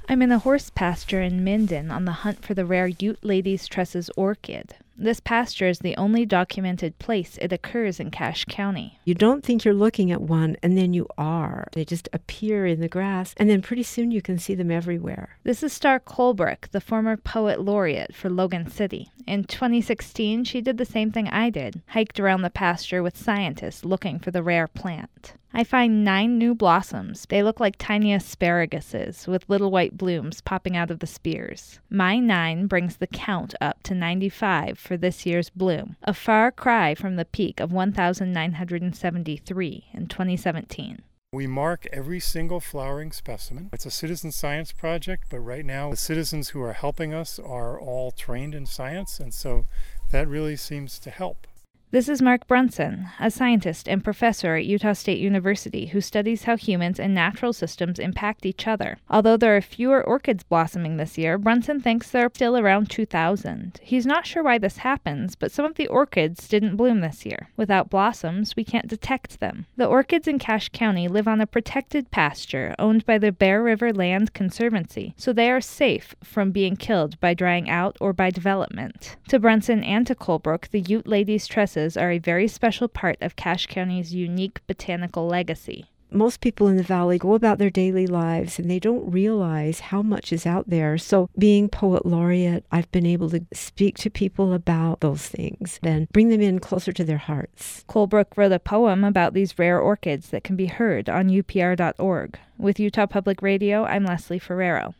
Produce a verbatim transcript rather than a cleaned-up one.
I'm in a horse pasture in Minden on the hunt for the rare Ute Lady's Tresses orchid. This pasture is the only documented place it occurs in Cache County. You don't think you're looking at one, and then you are. They just appear in the grass, and then pretty soon you can see them everywhere. This is Star Colebrook, the former poet laureate for Logan City. In twenty sixteen, she did the same thing I did, hiked around the pasture with scientists looking for the rare plant. I find nine new blossoms. They look like tiny asparaguses with little white blooms popping out of the spears. My nine brings the count up to ninety-five for this year's bloom, a far cry from the peak of one thousand nine hundred seventy-three in twenty seventeen. We mark every single flowering specimen. It's a citizen science project, but right now the citizens who are helping us are all trained in science, and so that really seems to help. This is Mark Brunson, a scientist and professor at Utah State University who studies how humans and natural systems impact each other. Although there are fewer orchids blossoming this year, Brunson thinks there are still around two thousand. He's not sure why this happens, but some of the orchids didn't bloom this year. Without blossoms, we can't detect them. The orchids in Cache County live on a protected pasture owned by the Bear River Land Conservancy, so they are safe from being killed by drying out or by development. To Brunson and to Colebrook, the Ute Lady's Tresses are a very special part of Cache County's unique botanical legacy. Most people in the valley go about their daily lives and they don't realize how much is out there. So being poet laureate, I've been able to speak to people about those things and bring them in closer to their hearts. Colebrook wrote a poem about these rare orchids that can be heard on U P R dot org. With Utah Public Radio, I'm Leslie Ferrero.